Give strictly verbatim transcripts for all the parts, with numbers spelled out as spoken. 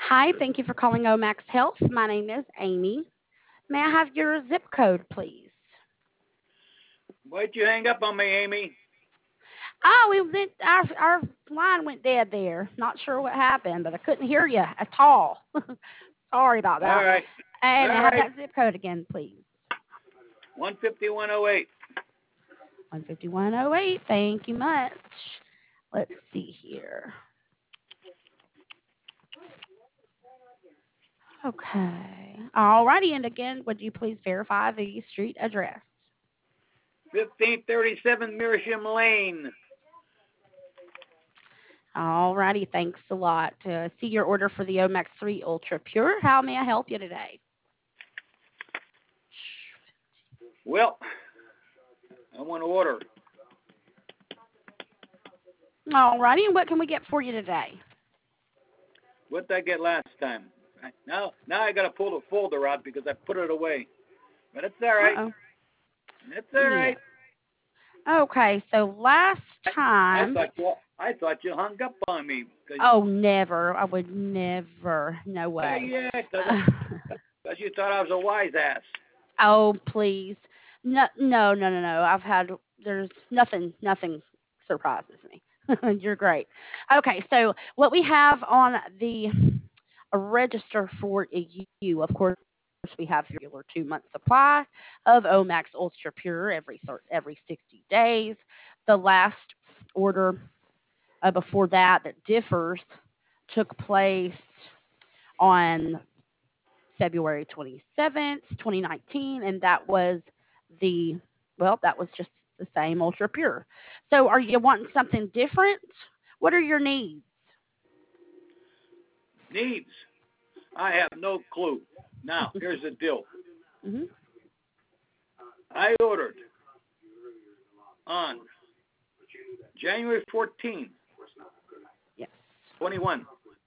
Hi, thank you for calling Omax Health. My name is Amy. May I have your zip code, please? Why'd you hang up on me, Amy? Oh, we went, our our line went dead there. Not sure what happened, but I couldn't hear you at all. Sorry about All that. right. And All may I have right. that zip code again, please? one fifty-one oh eight. one fifty-one oh eight. Thank you much. Let's see here. Okay. Alrighty, and again, would you please verify the street address? fifteen thirty-seven Mersham Lane. Alrighty, thanks a lot. Uh, see your order for the Omax three Ultra Pure. How may I help you today? Well, I want to order. Alrighty, and what can we get for you today? What did I get last time? Now, now I got to pull the folder out because I put it away. But it's all right. Uh-oh. It's all Yeah. right. Okay, so last I time. thought you, I thought you hung up on me. Oh, never. I would never. No way. Yeah, because you thought I was a wise ass. Oh, please. No, no, no, no, no. I've had, there's nothing, nothing surprises me. You're great. Okay, so what we have on the register for you, of course, we have your regular two-month supply of Omax Ultra Pure every every sixty days. The last order uh, before that that differs took place on February twenty-seventh, twenty nineteen, and that was the, well, that was just the same Ultra Pure. So are you wanting something different? What are your needs? Needs? I have no clue. Now, here's the deal. Mm-hmm. I ordered on January fourteenth, Yes. twenty-one,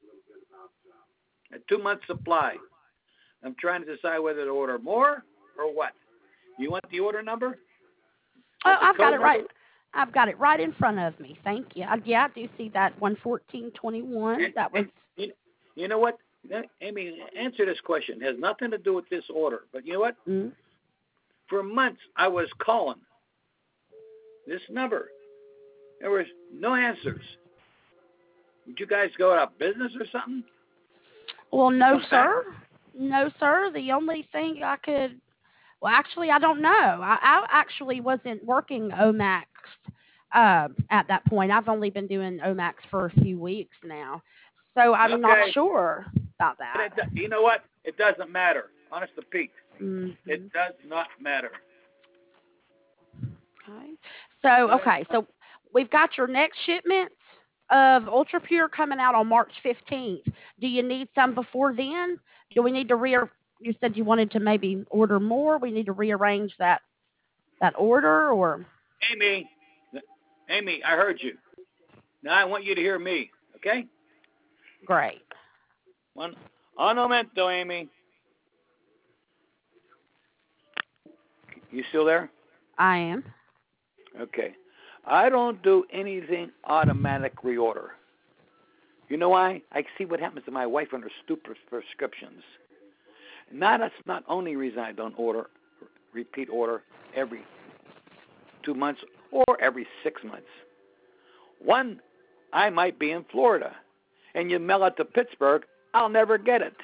a two-month supply. I'm trying to decide whether to order more or what. You want the order number? Oh, The I've got it code right. number? I've got it right in front of me. Thank you. Uh, yeah, I do see that one fourteen twenty-one. And, That was. and, you know what? Amy, answer this question. It has nothing to do with this order. But you know what? Mm, For months, I was calling this number. There was no answers. Would you guys go out of business or something? well, no, Come back. sir. No, sir. The only thing I could. Well, actually, I don't know. I, I actually wasn't working Omax uh, at that point. I've only been doing Omax for a few weeks now, so I'm not Okay. sure about And that. it, you know what? It doesn't matter. Honest to Pete. Mm-hmm. It does not matter. Okay. So, okay, so we've got your next shipment of Ultra Pure coming out on March fifteenth. Do you need some before then? Do we need to re? You said you wanted to maybe order more. We need to rearrange that that order, or Amy, Amy, I heard you. Now I want you to hear me, okay? great. One, un momento, Amy. You still there? I am. Okay. I don't do anything automatic reorder. You know why? I see what happens to my wife and her stupid prescriptions. Now that's not only reason I don't order, repeat order every two months or every six months. One, I might be in Florida, and you mail it to Pittsburgh, I'll never get it.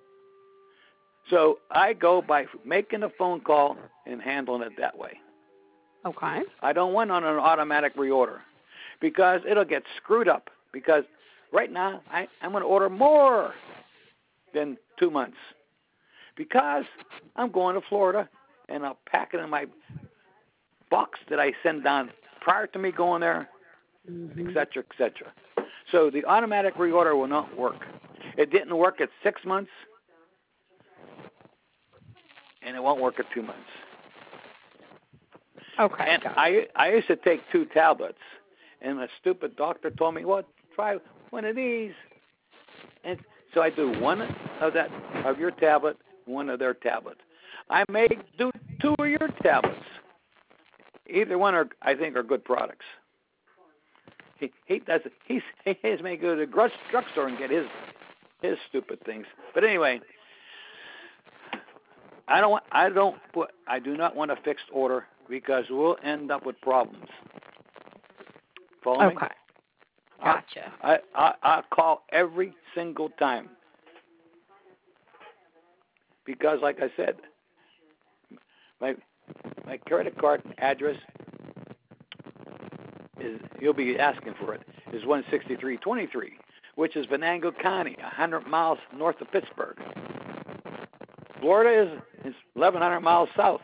So I go by making a phone call and handling it that way. Okay. I don't want on an automatic reorder because it'll get screwed up. Because right now I, I'm going to order more than two months because I'm going to Florida and I'll pack it in my box that I send down prior to me going there, Mm-hmm. et cetera, et cetera. So the automatic reorder will not work. It didn't work at six months, and it won't work at two months. Okay. And I I used to take two tablets, and a stupid doctor told me, well, try one of these. And so I do one of that of your tablet, one of their tablets. I may do two of your tablets. Either one are I think are good products. He he does he's he has may go to the drugstore and get his his stupid things. But anyway, I don't want, I don't put, I do not want a fixed order because we'll end up with problems. Follow me? Okay. Gotcha. I, I I call every single time because, like I said, my my credit card address is, you'll be asking for it, is one sixty-three twenty-three, which is Venango County, one hundred miles north of Pittsburgh. Florida is is eleven hundred miles south.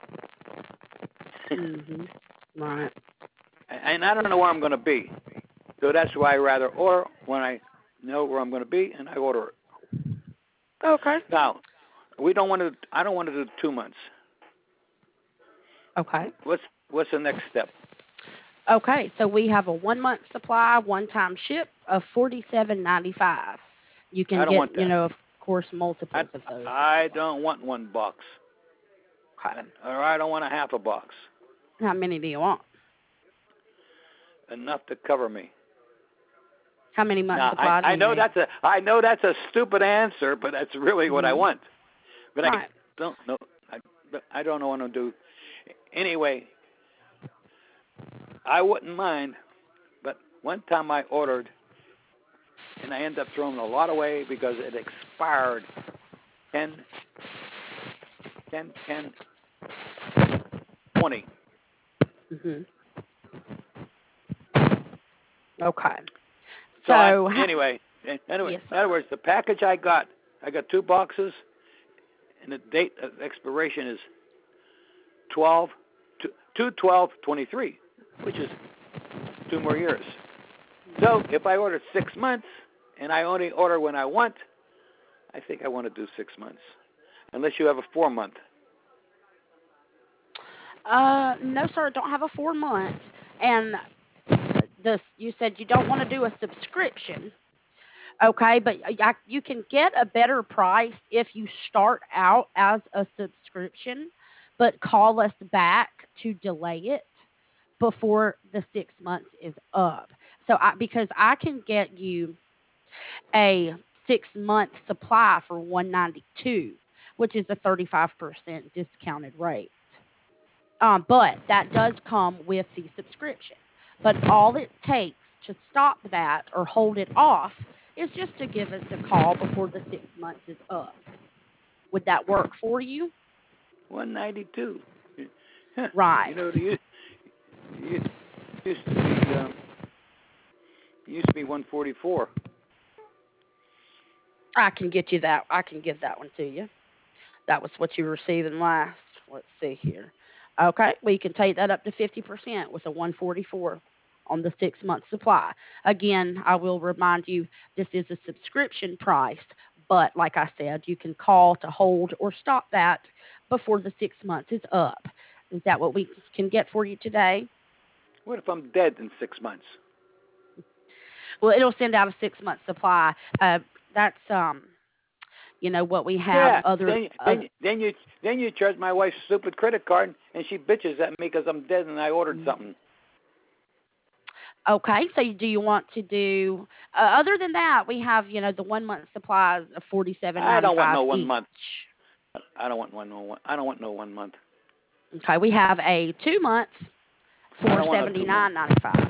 Mhm. Right. And I don't know where I'm going to be. So that's why I rather order when I know where I'm going to be, and I order it. Okay. Now, we don't want to. I don't want to do two months. Okay. What's What's the next step? Okay. So we have a one month supply, one time ship of forty seven ninety five. You can I don't get, want you that. know, of course, I multiples of those. I don't want one box. Okay. Or I don't want a half a box. How many do you want? Enough to cover me. How many months Now, supply do I, I you know need? that's a I know that's a stupid answer, but that's really what I Mhm. want. But Right. I don't know. I, I don't know what to do. Anyway, I wouldn't mind, but one time I ordered, and I ended up throwing a lot away because it expired ten, ten, ten, twenty. Mhm. Okay. So I, So ha- anyway, anyway, yes, in other sir. words, the package I got, I got two boxes, and the date of expiration is twelve, two twelve twenty-three, which is two more years. So if I order six months and I only order when I want, I think I want to do six months, unless you have a four month. Uh, no, sir. Don't have a four month. And this, you said you don't want to do a subscription. Okay, but I, you can get a better price if you start out as a subscription, but call us back to delay it before the six months is up. So I because I can get you a six month supply for one ninety two, which is a thirty five percent discounted rate. Um, but that does come with the subscription. But all it takes to stop that or hold it off is just to give us a call before the six months is up. Would that work for you? one ninety-two. Huh. You Right. know, the used, used used to be um, used to be one forty-four. I can get you that. I can give that one to you. That was what you were receiving last. Let's see here. Okay, we can take that up to fifty percent with a one forty-four on the six month supply. Again, I will remind you this is a subscription price, but like I said, you can call to hold or stop that before the six months is up. Is that what we can get for you today? What if I'm dead in six months? Well, it'll send out a six month supply. Uh, that's um, you know what we have Yeah. other. Then Uh, then then you then you charge my wife's stupid credit card, and she bitches at me because I'm dead and I ordered something. Okay, so do you want to do uh, other than that? We have, you know, the one month supplies of forty seven I ninety don't want five no one each. month. I don't want one no one. I don't want no one month. Okay, we have a two months I for don't want no seventy two nine months. ninety five.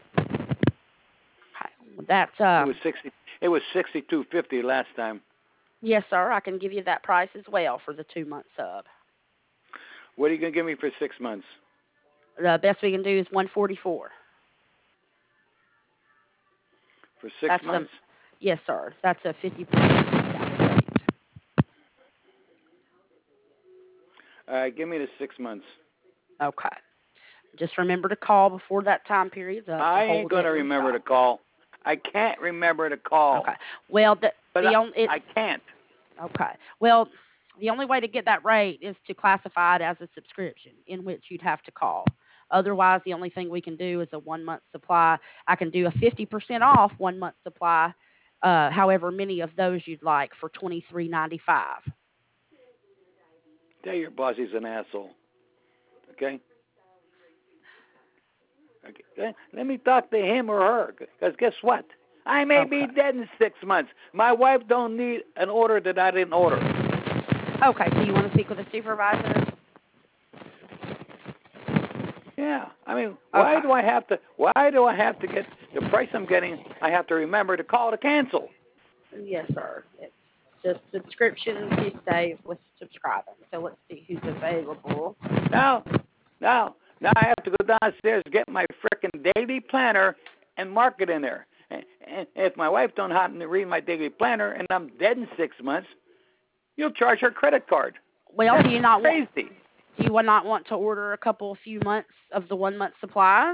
Okay, that's It was um sixty. It was sixty two fifty last time. yes, sir. I can give you that price as well for the two month sub. What are you gonna give me for six months? The best we can do is one forty four. For six That's months? um yes, sir. That's a fifty percent discount rate. All right, give me the six months. Okay. Just remember to call before that time period's up to I ain't hold it gonna or remember to stop. call. I can't remember to call. Okay. Well, the But the I, only it's I can't. okay. Well, the only way to get that rate is to classify it as a subscription, in which you'd have to call. Otherwise, the only thing we can do is a one month supply. I can do a fifty percent off one month supply, uh, however many of those you'd like for twenty three ninety five. Tell your boss he's an asshole. Okay? Okay. Let me talk to him or her. Because guess what? I may Okay. be dead in six months. My wife don't need an order that I didn't order. Okay, so you want to speak with a supervisor? Yeah, I mean, why Okay. do I have to? Why do I have to get the price I'm getting? I have to remember to call to cancel. Yes, sir. It's just subscriptions you save with subscribing. So let's see who's available. Now, now, now I have to go downstairs get my frickin' daily planner and mark it in there. And, and if my wife don't happen to read my daily planner and I'm dead in six months, you'll charge her credit card. Well, That's do you not want crazy. do you not want to order a couple few months of the one month supplies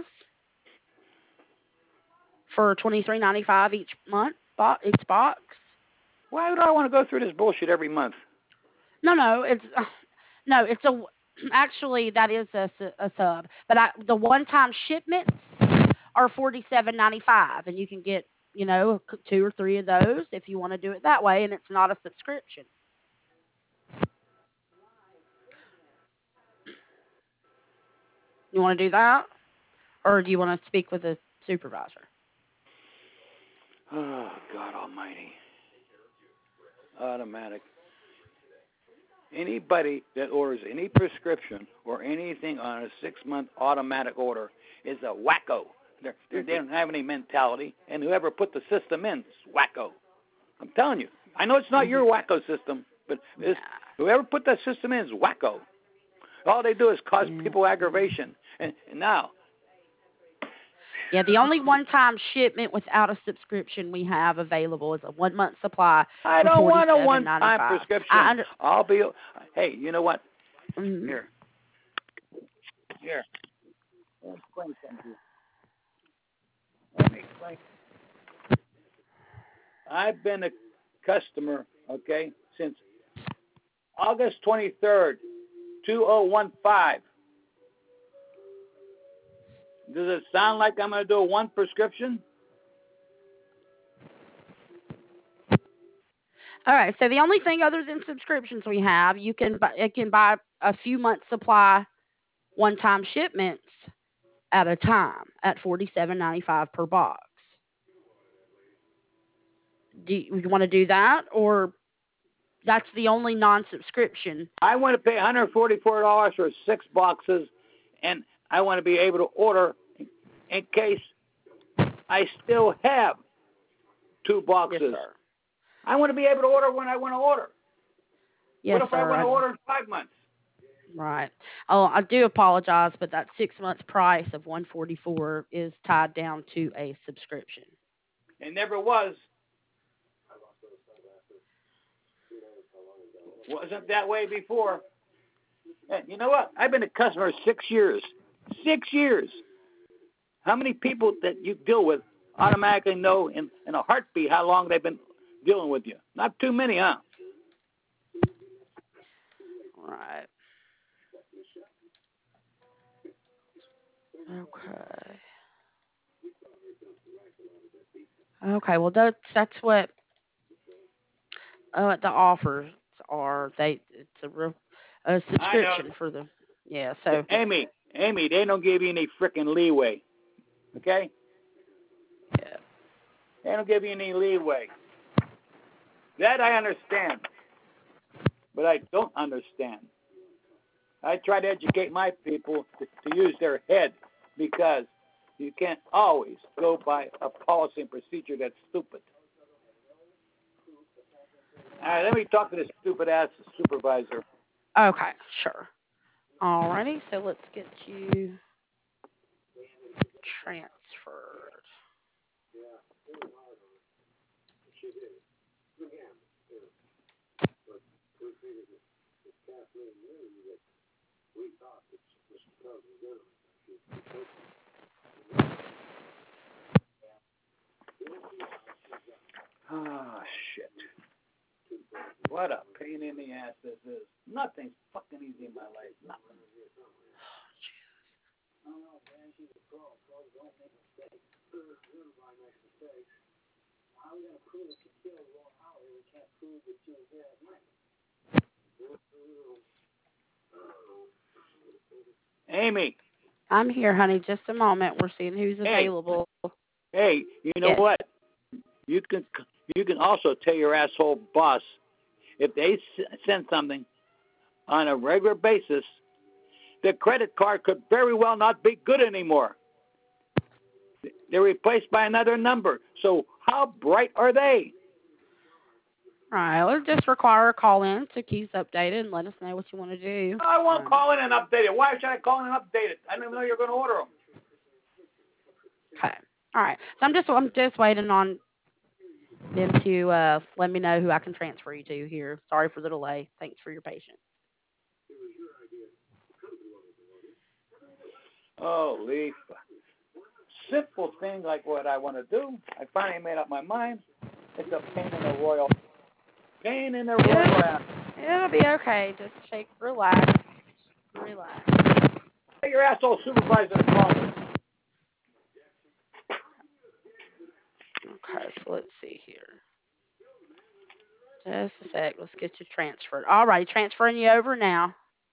for twenty three ninety five each month bo- each box? Why would I want to go through this bullshit every month? No, no, it's no, it's a actually that is a, su- a sub, but I, the one time shipments are forty seven ninety five, and you can get you know two or three of those if you want to do it that way, and it's not a subscription. You want to do that, or do you want to speak with a supervisor? Oh, God Almighty. Automatic. Anybody that orders any prescription or anything on a six-month automatic order is a wacko. They're, they're, they don't have any mentality, and whoever put the system in is wacko. I'm telling you. I know it's not your wacko system, but it's, whoever put that system in is wacko. All they do is cause people aggravation. And, and now, Yeah, the only one-time shipment without a subscription we have available is a one-month supply I for don't want a forty-seven one-time ninety-five. prescription. I under. I'll be. Hey, you know what? Mm, Here, here. Let me explain something to you. Let me explain. I've been a customer, okay, since August twenty-third, two thousand fifteen. Does it sound like I'm going to do a one prescription? All right. So the only thing other than subscriptions we have, you can buy, you can buy a few months supply one-time shipments at a time at forty-seven ninety-five per box. Do you, you want to do that, or that's the only non-subscription? I want to pay one hundred forty-four dollars for six boxes, and I want to be able to order in case I still have two boxes. Yes, sir. I want to be able to order when I want to order. Yes, What if sir. I want I, to order in five months? right. Oh, I do apologize, but that six months price of one forty-four is tied down to a subscription. It never was. Wasn't that way before. And you know what? I've been a customer six years. Six years. How many people that you deal with automatically know in, in a heartbeat how long they've been dealing with you? Not too many, huh? Right. Okay. Okay. Well, that's that's what uh, the offers are. They it's a real a I know. subscription for the yeah. So Amy, Amy, they don't give you any freaking leeway. Okay? yeah. They don't give you any leeway. That I understand. But I don't understand. I try to educate my people to, to use their head because you can't always go by a policy and procedure that's stupid. All right, let me talk to this stupid ass supervisor. Okay. Sure. Alrighty. So let's get you transferred. Oh, shit. What a pain in the ass this is. Nothing's fucking easy in my life. Nothing. Amy, I'm here, honey. Just a moment. We're seeing who's hey, available. hey, you know Yes. what? You can you can also tell your asshole boss if they send something on a regular basis, the credit card could very well not be good anymore. They're replaced by another number. So how bright are they? All right, we'll just require a call in to keep us updated and let us know what you want to do. I won't Um, call in and update it. Why should I call in and update it? I didn't even know you were going to order them. Okay. All right. So I'm just I'm just waiting on them to uh, let me know who I can transfer you to here. Sorry for the delay. Thanks for your patience. Oh, Leaf. Simple thing like what I want to do. I finally made up my mind. It's a pain in the royal. Pain in the royal ass. It'll be okay. Just shake, relax, relax. Hey, your asshole supervisor to call me. Okay, so let's see here. Just a sec. Let's get you transferred. All right, transferring you over now.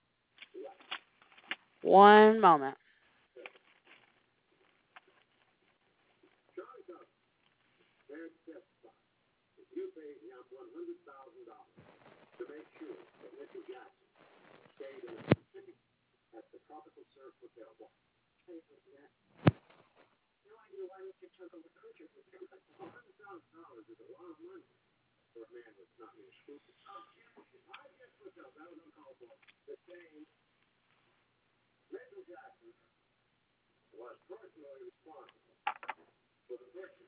One moment.